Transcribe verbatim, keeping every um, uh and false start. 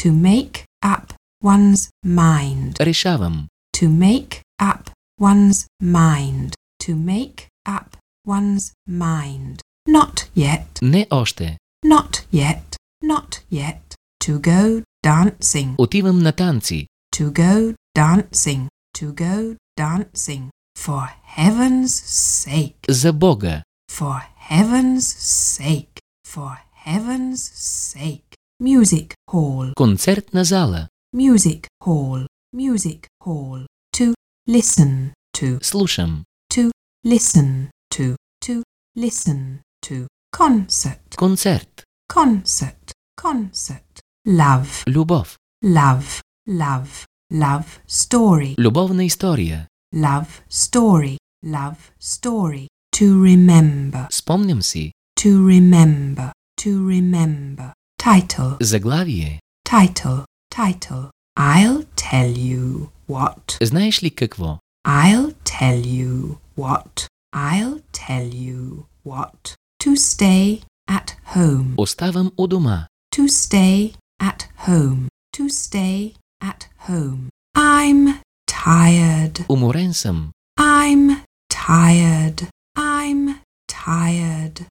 To make up one's mind. Решавам. To make up one's mind. To make up one's mind. Not yet. Не още. Not yet. Not yet. To go dancing. Отивам на танци. To go dancing. To go dancing. For heaven's sake. За Бога. For heaven's sake. For heaven's sake. Music hall. Концертна зала. Music hall. Music hall. To listen to. Слушам. To listen to. To listen to. Concert. Концерт. Concert. Concert. Love. Любов. Love. Love. Love story. Любовна история. Love story. Love story. To remember. Спомням си. To remember. To remember. Title. Заглавие. Title. Title. I'll tell you what. Знаеш ли какво? I'll tell you what. I'll tell you what. To stay at home. Оставам у дома. To stay at home. To stay at home. I'm tired. Уморен съм. I'm tired. I'm tired.